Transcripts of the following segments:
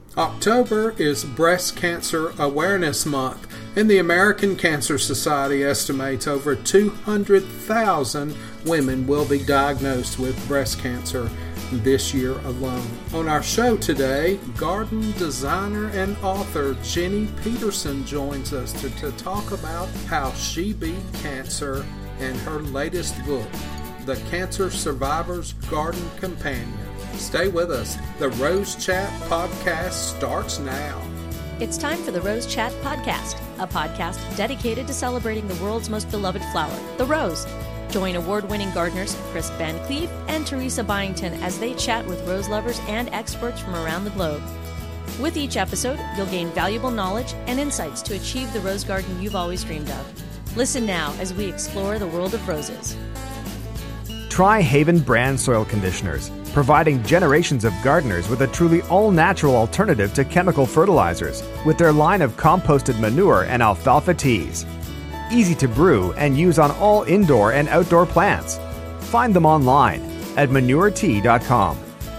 October is Breast Cancer Awareness Month, and the American Cancer Society estimates over 200,000 women will be diagnosed with breast cancer this year alone. On our show today, garden designer and author Jenny Peterson joins us to talk about how she beat cancer and her latest book, The Cancer Survivor's Garden Companion. Stay with us. The Rose Chat podcast starts now. It's time for the Rose Chat podcast, a podcast dedicated to celebrating the world's most beloved flower, the rose. Join award-winning gardeners Chris Van Cleve and Teresa Byington as they chat with rose lovers and experts from around the globe. With each episode, you'll gain valuable knowledge and insights to achieve the rose garden you've always dreamed of. Listen now as we explore the world of roses. Try Haven brand soil conditioners, providing generations of gardeners with a truly all-natural alternative to chemical fertilizers with their line of composted manure and alfalfa teas. Easy to brew and use on all indoor and outdoor plants. Find them online at manuretea.com.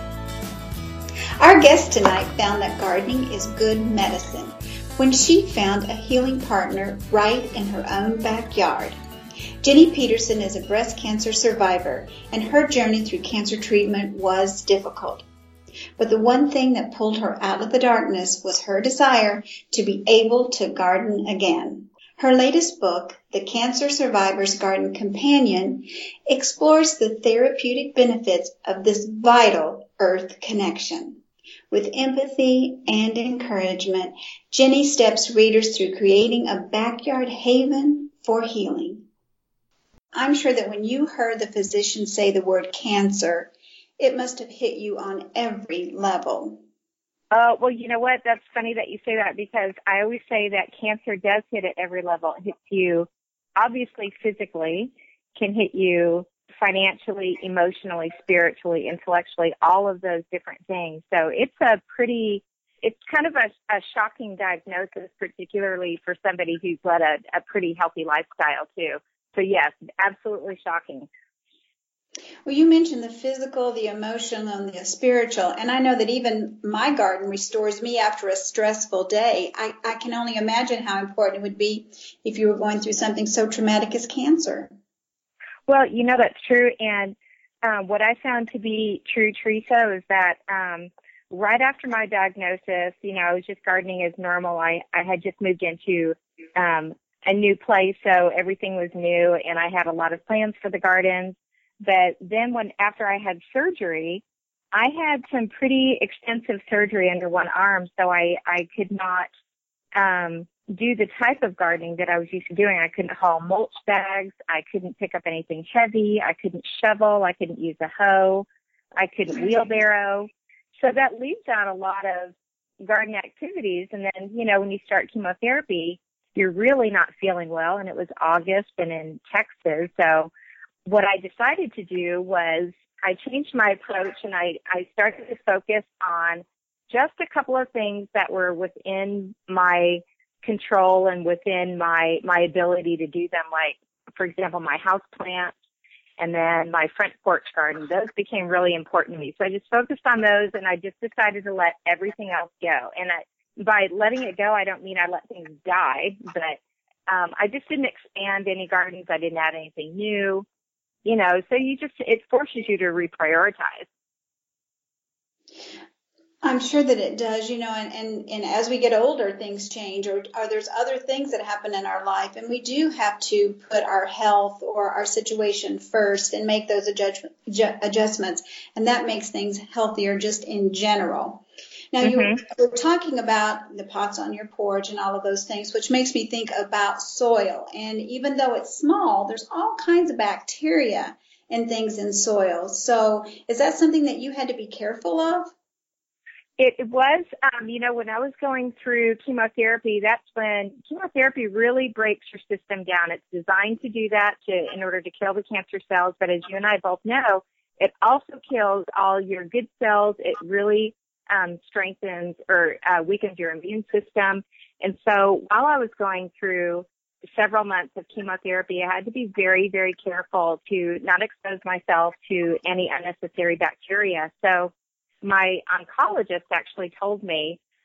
Our guest tonight found that gardening is good medicine when she found a healing partner right in her own backyard. Jenny Peterson is a breast cancer survivor, and her journey through cancer treatment was difficult. But the one thing that pulled her out of the darkness was her desire to be able to garden again. Her latest book, The Cancer Survivor's Garden Companion, explores the therapeutic benefits of this vital earth connection. With empathy and encouragement, Jenny steps readers through creating a backyard haven for healing. I'm sure that when you heard the physician say the word cancer, it must have hit you on every level. Well, you know what? That's funny that you say that, because I always say that cancer does hit at every level. It hits you, obviously, physically, can hit you financially, emotionally, spiritually, intellectually, all of those different things. So it's kind of a shocking diagnosis, particularly for somebody who's led a pretty healthy lifestyle, too. So, yes, absolutely shocking. Well, you mentioned the physical, the emotional, and the spiritual, and I know that even my garden restores me after a stressful day. I can only imagine how important it would be if you were going through something so traumatic as cancer. Well, you know, that's true, and what I found to be true, Teresa, is that right after my diagnosis, you know, I was just gardening as normal. I had just moved into a new place, so everything was new, and I had a lot of plans for the gardens. But then after I had surgery, I had some pretty extensive surgery under one arm, so I could not do the type of gardening that I was used to doing. I couldn't haul mulch bags. I couldn't pick up anything heavy. I couldn't shovel. I couldn't use a hoe. I couldn't wheelbarrow. So that leaves out a lot of garden activities. And then, you know, when you start chemotherapy, you're really not feeling well. And it was August and in Texas. So what I decided to do was I changed my approach, and I started to focus on just a couple of things that were within my control and within my ability to do them, like, for example, my house plants and then my front porch garden. Those became really important to me. So I just focused on those, and I just decided to let everything else go. And by letting it go, I don't mean I let things die, but I just didn't expand any gardens. I didn't add anything new. You know, so it forces you to reprioritize. I'm sure that it does, you know, and as we get older, things change, or there's other things that happen in our life, and we do have to put our health or our situation first and make those adjustments, and that makes things healthier just in general. Now, you were talking about the pots on your porch and all of those things, which makes me think about soil. And even though it's small, there's all kinds of bacteria and things in soil. So is that something that you had to be careful of? It was, you know, when I was going through chemotherapy, that's when chemotherapy really breaks your system down. It's designed to do that in order to kill the cancer cells. But as you and I both know, it also kills all your good cells. It really strengthens or weakens your immune system. And so while I was going through several months of chemotherapy, I had to be very, very careful to not expose myself to any unnecessary bacteria. So my oncologist actually told me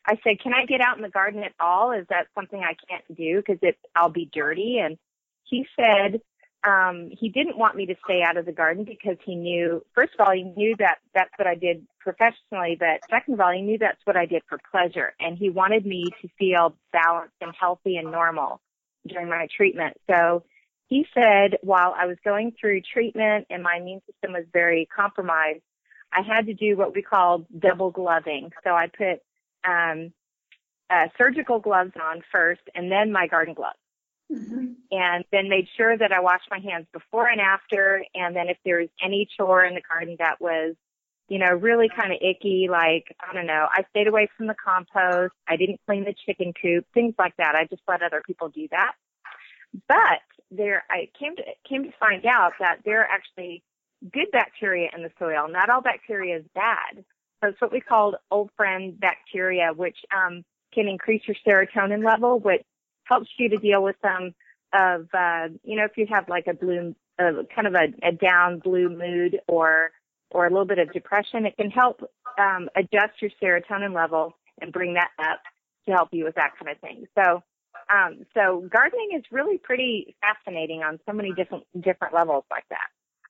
I said, can I get out in the garden at all? Is that something I can't do because I'll be dirty? And he said he didn't want me to stay out of the garden because he knew, first of all, he knew that that's what I did professionally, but second of all, he knew that's what I did for pleasure. And he wanted me to feel balanced and healthy and normal during my treatment. So he said while I was going through treatment and my immune system was very compromised, I had to do what we call double gloving. So I put surgical gloves on first and then my garden gloves. Mm-hmm. And then made sure that I washed my hands before and after. And then if there was any chore in the garden that was, really kind of icky, like, I don't know, I stayed away from the compost. I didn't clean the chicken coop, things like that. I just let other people do that. But I came to find out that there are actually good bacteria in the soil. Not all bacteria is bad. So it's what we call old friend bacteria, which can increase your serotonin level, which helps you to deal with some of, if you have like kind of a down blue mood or a little bit of depression, it can help adjust your serotonin level and bring that up to help you with that kind of thing. So gardening is really pretty fascinating on so many different levels like that.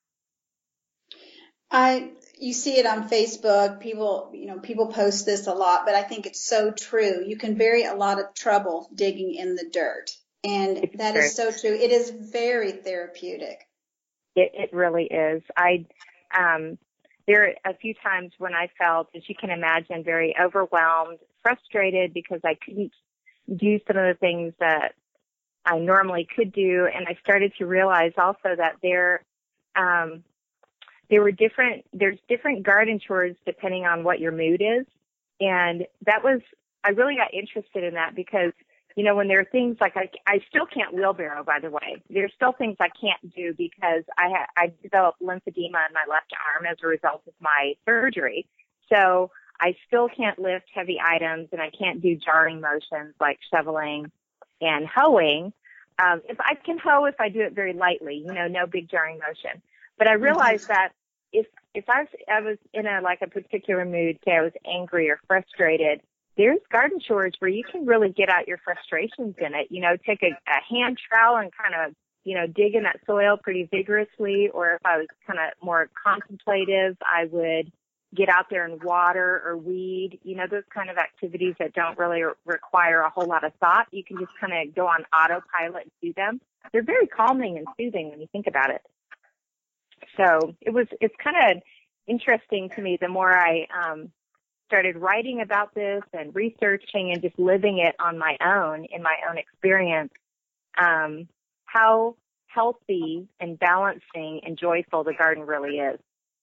You see it on Facebook. People post this a lot, but I think it's so true. You can bury a lot of trouble digging in the dirt. And that is so true. It is very therapeutic. It really is. There are a few times when I felt, as you can imagine, very overwhelmed, frustrated because I couldn't do some of the things that I normally could do. And I started to realize also that there's different garden chores depending on what your mood is. And I really got interested in that because, when there are things like I still can't wheelbarrow, by the way. There's still things I can't do because I developed lymphedema in my left arm as a result of my surgery. So I still can't lift heavy items and I can't do jarring motions like shoveling and hoeing. If I can hoe, if I do it very lightly, no big jarring motion. But I realized that if I was in a particular mood, say I was angry or frustrated, there's garden chores where you can really get out your frustrations in it. Take a hand trowel and kind of, dig in that soil pretty vigorously. Or if I was kind of more contemplative, I would get out there and water or weed, those kind of activities that don't really require a whole lot of thought. You can just kind of go on autopilot and do them. They're very calming and soothing when you think about it. So it's kind of interesting to me the more I started writing about this and researching and just living it on my own, in my own experience, how healthy and balancing and joyful the garden really is.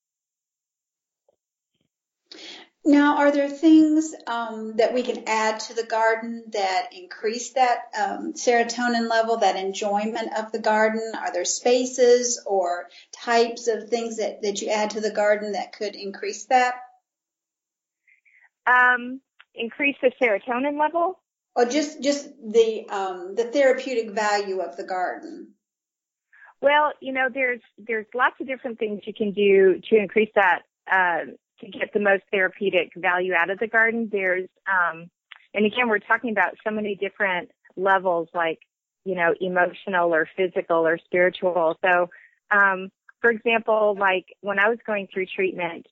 Now, are there things that we can add to the garden that increase that serotonin level, that enjoyment of the garden? Are there spaces or types of things that you add to the garden that could increase that? Increase the serotonin level? Or just the therapeutic value of the garden? Well, there's lots of different things you can do to increase that, to get the most therapeutic value out of the garden. There's, and again, we're talking about so many different levels, like, emotional or physical or spiritual. So, for example, like when I was going through treatment,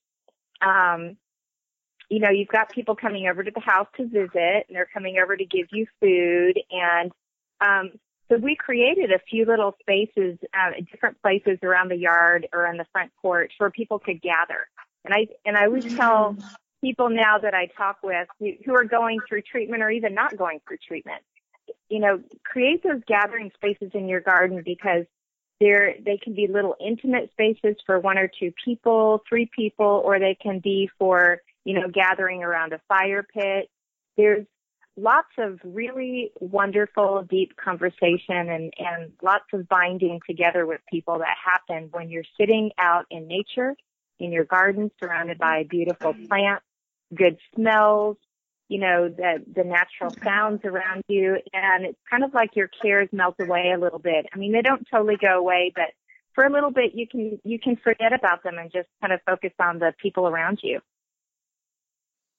you've got people coming over to the house to visit, and they're coming over to give you food. And so we created a few little spaces, different places around the yard or on the front porch where people could gather. And I always tell people now that I talk with who are going through treatment or even not going through treatment, create those gathering spaces in your garden because they can be little intimate spaces for 1 or 2 people, 3 people, or they can be for, gathering around a fire pit. There's lots of really wonderful, deep conversation and lots of binding together with people that happen when you're sitting out in nature, in your garden, surrounded by beautiful plants, good smells, the natural sounds around you. And it's kind of like your cares melt away a little bit. I mean, they don't totally go away, but for a little bit, you can forget about them and just kind of focus on the people around you.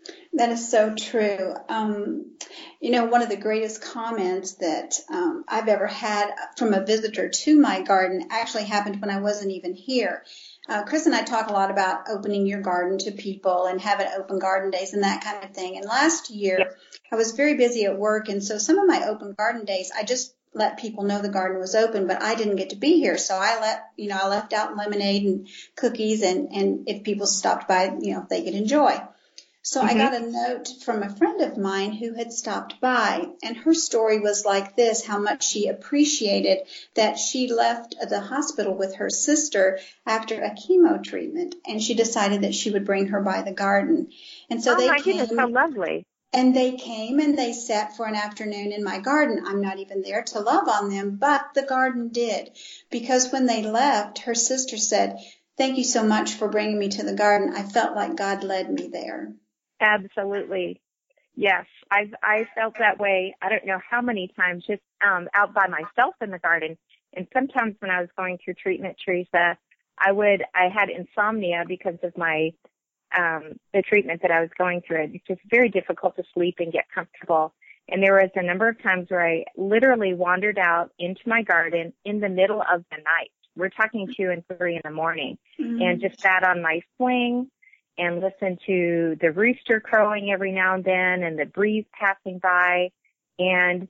That is so true. One of the greatest comments that I've ever had from a visitor to my garden actually happened when I wasn't even here. Chris and I talk a lot about opening your garden to people and having open garden days and that kind of thing. And last year, I was very busy at work, and so some of my open garden days, I just let people know the garden was open, but I didn't get to be here. So I left out lemonade and cookies, and if people stopped by, they could enjoy. So I got a note from a friend of mine who had stopped by, and her story was like this, how much she appreciated that she left the hospital with her sister after a chemo treatment, and she decided that she would bring her by the garden. And so they came. Goodness, how lovely. And they came and they sat for an afternoon in my garden. I'm not even there to love on them, but the garden did. Because when they left, her sister said, "Thank you so much for bringing me to the garden. I felt like God led me there." Absolutely. Yes. I felt that way. I don't know how many times, just out by myself in the garden. And sometimes when I was going through treatment, Teresa, I had insomnia because of my, the treatment that I was going through. It's just very difficult to sleep and get comfortable. And there was a number of times where I literally wandered out into my garden in the middle of the night. We're talking 2 and 3 in the morning, and just sat on my swing and listen to the rooster crowing every now and then and the breeze passing by. And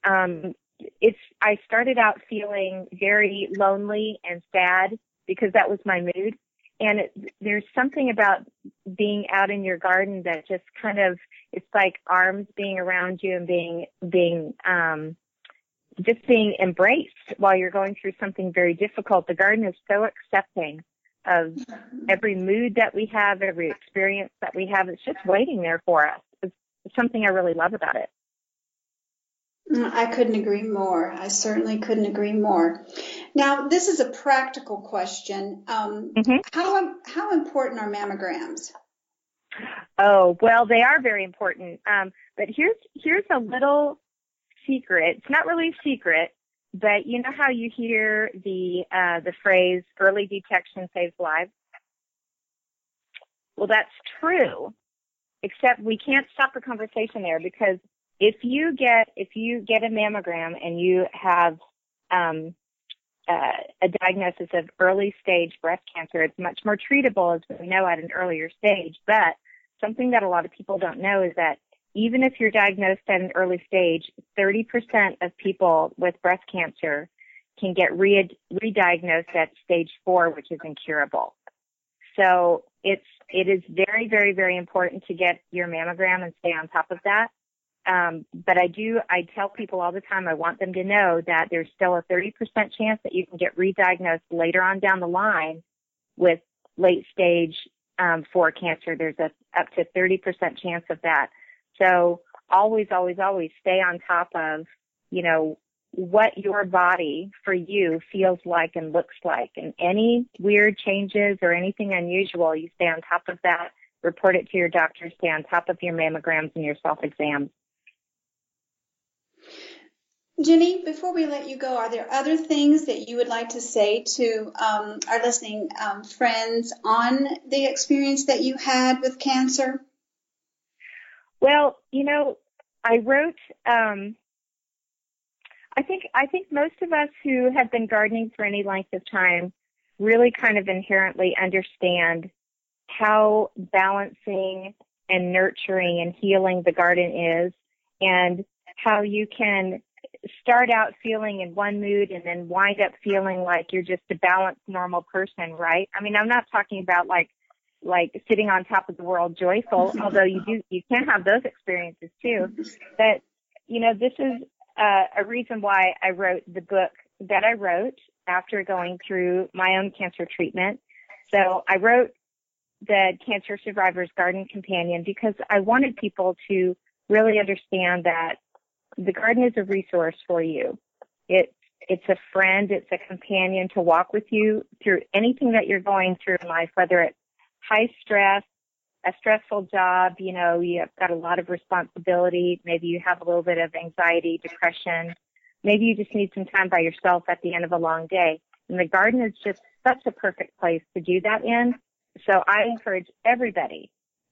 I started out feeling very lonely and sad because that was my mood. And there's something about being out in your garden that just kind of, it's like arms being around you and being embraced while you're going through something very difficult. The garden is so accepting of every mood that we have, every experience that we have. It's just waiting there for us. It's something I really love about it. I couldn't agree more. I certainly couldn't agree more. Now, this is a practical question. How important are mammograms? Oh, well, they are very important. But here's a little secret. It's not really a secret, but you know how you hear the phrase "early detection saves lives"? Well, that's true, except we can't stop the conversation there, because if you get a mammogram and you have a diagnosis of early stage breast cancer, it's much more treatable, as we know, at an earlier stage. But something that a lot of people don't know is that even if you're diagnosed at an early stage, 30% of people with breast cancer can get re-diagnosed at stage 4, which is incurable. So it is very, very, very important to get your mammogram and stay on top of that. But I tell people all the time, I want them to know that there's still a 30% chance that you can get re-diagnosed later on down the line with late stage 4 cancer. There's up to 30% chance of that. So always, always, always stay on top of, what your body for you feels like and looks like. And any weird changes or anything unusual, you stay on top of that, report it to your doctor, stay on top of your mammograms and your self-exams. Jenny, before we let you go, are there other things that you would like to say to our listening friends on the experience that you had with cancer? Well, I wrote, I think most of us who have been gardening for any length of time really kind of inherently understand how balancing and nurturing and healing the garden is, and how you can start out feeling in one mood and then wind up feeling like you're just a balanced, normal person, right? I mean, I'm not talking about like sitting on top of the world joyful, although you can have those experiences too. But, this is a reason why I wrote the book that I wrote after going through my own cancer treatment. So I wrote the Cancer Survivor's Garden Companion because I wanted people to really understand that the garden is a resource for you. It's a friend, it's a companion to walk with you through anything that you're going through in life, whether it's high stress, a stressful job, you've got a lot of responsibility, maybe you have a little bit of anxiety, depression, maybe you just need some time by yourself at the end of a long day. And the garden is just such a perfect place to do that in. So I encourage everybody,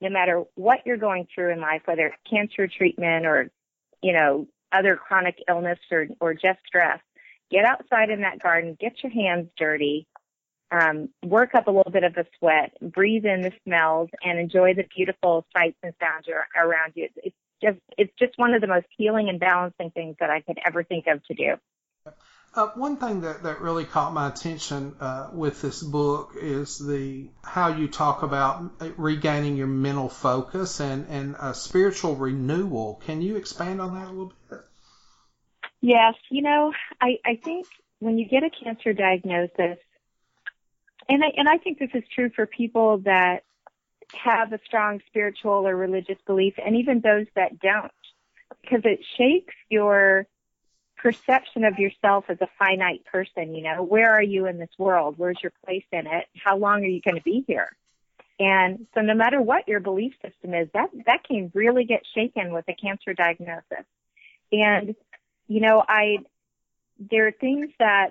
no matter what you're going through in life, whether it's cancer treatment or, other chronic illness or just stress, get outside in that garden, get your hands dirty, work up a little bit of a sweat, breathe in the smells, and enjoy the beautiful sights and sounds around you. It's just one of the most healing and balancing things that I could ever think of to do. One thing that really caught my attention with this book is how you talk about regaining your mental focus and spiritual renewal. Can you expand on that a little bit? Yes. I think when you get a cancer diagnosis, and I think this is true for people that have a strong spiritual or religious belief, and even those that don't, because it shakes your perception of yourself as a finite person. Where are you in this world? Where's your place in it? How long are you going to be here? And so no matter what your belief system is, that can really get shaken with a cancer diagnosis. And, there are things that,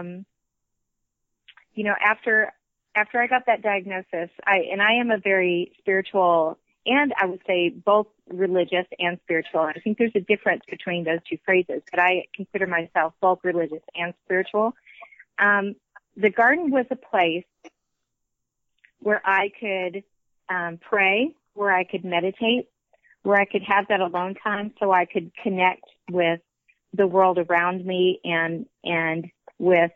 after I got that diagnosis, I am a very spiritual, and I would say both religious and spiritual. I think there's a difference between those two phrases, but I consider myself both religious and spiritual. The garden was a place where I could pray, where I could meditate, where I could have that alone time so I could connect with the world around me and with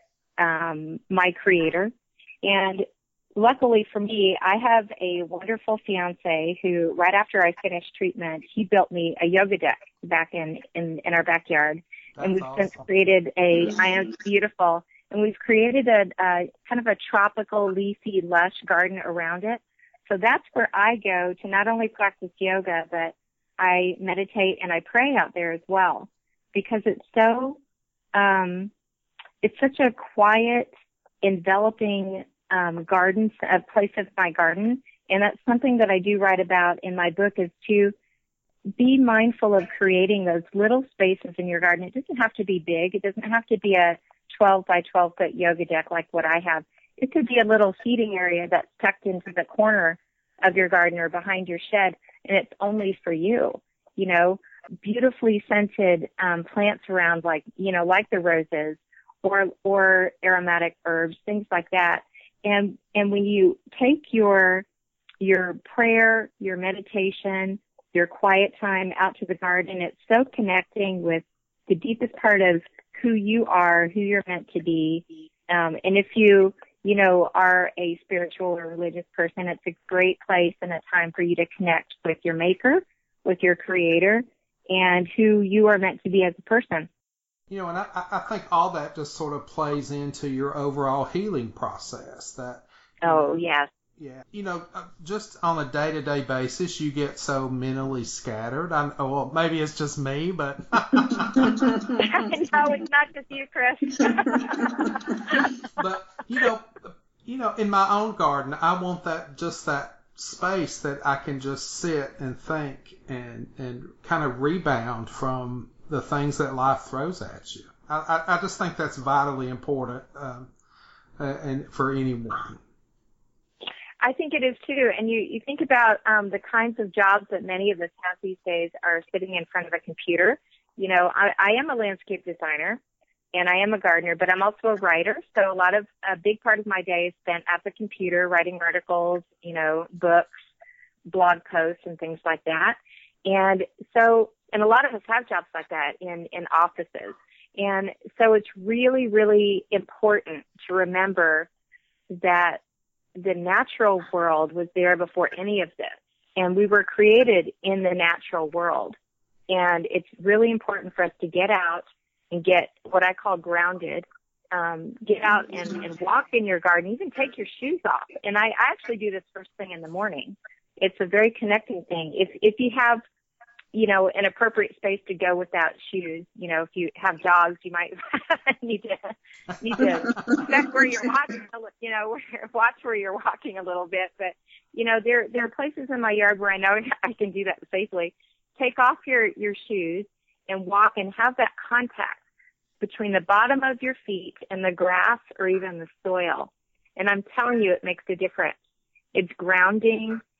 my Creator. And luckily for me, I have a wonderful fiance who, right after I finished treatment, he built me a yoga deck back in our backyard. That's and we've awesome. since created I am beautiful. And we've created a kind of a tropical, leafy, lush garden around it. So that's where I go to not only practice yoga, but I meditate and I pray out there as well, because it's so, it's such a quiet, enveloping garden, a place of my garden. And that's something that I do write about in my book, is to be mindful of creating those little spaces in your garden. It doesn't have to be big. It doesn't have to be a 12 by 12 foot yoga deck like what I have. It could be a little seating area that's tucked into the corner of your garden or behind your shed, and it's only for you. Beautifully scented plants around, like the roses or aromatic herbs, things like that. And when you take your prayer, your meditation, your quiet time out to the garden, it's so connecting with the deepest part of who you are, who you're meant to be. And if you are a spiritual or religious person, it's a great place and a time for you to connect with your Maker, with your Creator, and who you are meant to be as a person. And I think all that just sort of plays into your overall healing process. Yes. Yeah. Just on a day-to-day basis, you get so mentally scattered. Well, maybe it's just me, but... No, it's not just you, Chris. But, in my own garden, I want that space that I can just sit and think and kind of rebound from the things that life throws at you. I just think that's vitally important and for anyone. I think it is too. And you think about the kinds of jobs that many of us have these days are sitting in front of a computer. I am a landscape designer and I am a gardener, but I'm also a writer. So a big part of my day is spent at the computer writing articles, books, blog posts and things like that. And a lot of us have jobs like that in offices. And so it's really, really important to remember that the natural world was there before any of this. And we were created in the natural world. And it's really important for us to get out and get what I call grounded. Get out and walk in your garden, even take your shoes off. And I actually do this first thing in the morning. It's a very connecting thing. If you have, an appropriate space to go without shoes, if you have dogs, you might need to check where you're walking, watch where you're walking a little bit. But, there are places in my yard where I know I can do that safely. Take off your shoes and walk and have that contact between the bottom of your feet and the grass or even the soil. And I'm telling you, it makes a difference. It's grounding.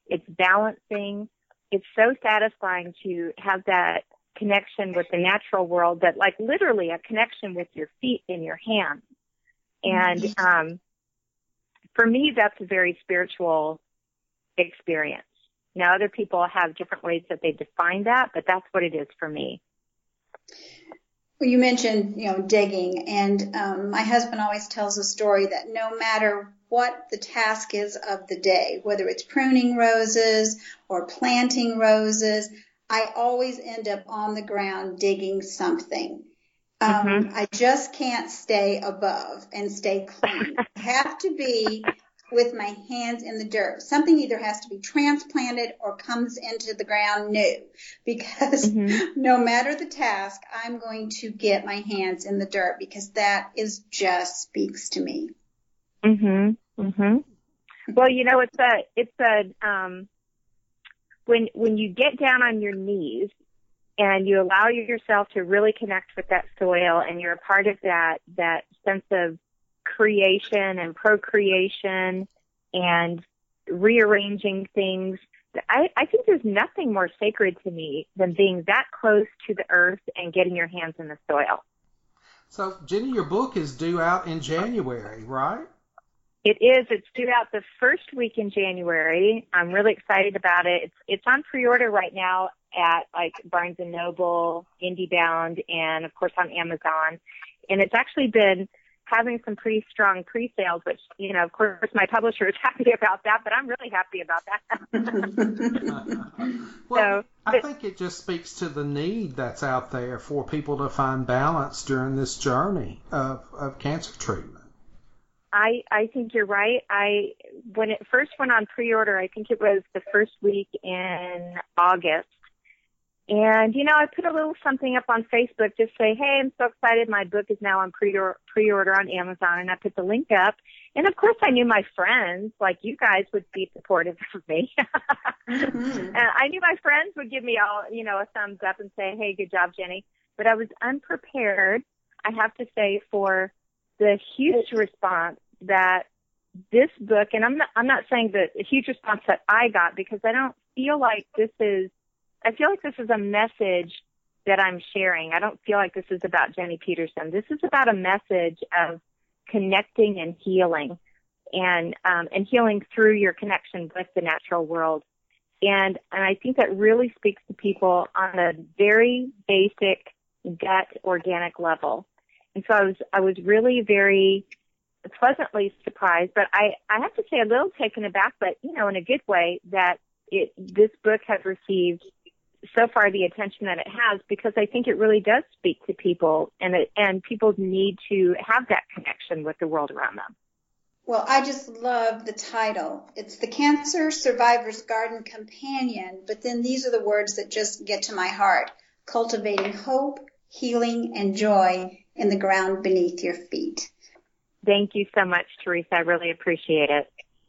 It's balancing. It's so satisfying to have that connection with the natural world, that like literally a connection with your feet and your hands. And for me, that's a very spiritual experience. Now, other people have different ways that they define that, but that's what it is for me. Well, you mentioned, digging, and my husband always tells a story that no matter what the task is of the day, whether it's pruning roses or planting roses, I always end up on the ground digging something. I just can't stay above and stay clean. I have to be with my hands in the dirt. Something either has to be transplanted or comes into the ground new, because no matter the task, I'm going to get my hands in the dirt, because that is just speaks to me. Well, when you get down on your knees and you allow yourself to really connect with that soil, and you're a part of that sense of creation and procreation and rearranging things, I think there's nothing more sacred to me than being that close to the earth and getting your hands in the soil. So, Jenny, your book is due out in January, right? It is. It's due out the first week in January. I'm really excited about it. It's on pre-order right now at like Barnes & Noble, IndieBound, and of course on Amazon. And it's actually been having some pretty strong pre-sales, which, of course my publisher is happy about that, but I'm really happy about that. Well, I think it just speaks to the need that's out there for people to find balance during this journey of cancer treatment. I think you're right. When it first went on pre-order, I think it was the first week in August. And, I put a little something up on Facebook, just say, hey, I'm so excited. My book is now on pre-order on Amazon. And I put the link up. And, of course, I knew my friends, like you guys, would be supportive of me. And I knew my friends would give me a thumbs up and say, hey, good job, Jenny. But I was unprepared, I have to say, for the huge response that this book, and I'm not saying that a huge response that I got, because I feel like this is a message that I'm sharing. I don't feel like this is about Jenny Peterson. This is about a message of connecting and healing, and healing through your connection with the natural world. And I think that really speaks to people on a very basic gut organic level. And so I was really very pleasantly surprised, but I have to say a little taken aback, but, in a good way, that this book has received so far the attention that it has, because I think it really does speak to people, and people need to have that connection with the world around them. Well, I just love the title. It's the Cancer Survivor's Garden Companion, but then these are the words that just get to my heart: cultivating hope, healing, and joy in the ground beneath your feet. Thank you so much, Teresa. I really appreciate it.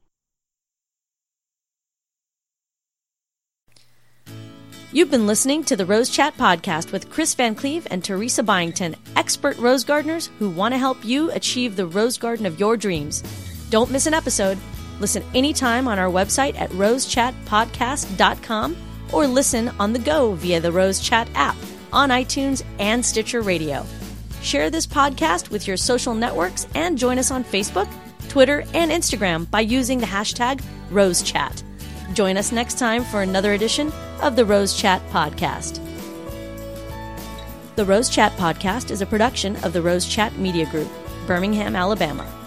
You've been listening to the Rose Chat Podcast with Chris Van Cleve and Teresa Byington, expert rose gardeners who want to help you achieve the rose garden of your dreams. Don't miss an episode. Listen anytime on our website at rosechatpodcast.com, or listen on the go via the Rose Chat app on iTunes and Stitcher Radio. Share this podcast with your social networks and join us on Facebook, Twitter, and Instagram by using the hashtag RoseChat. Join us next time for another edition of the Rose Chat Podcast. The Rose Chat Podcast is a production of the Rose Chat Media Group, Birmingham, Alabama.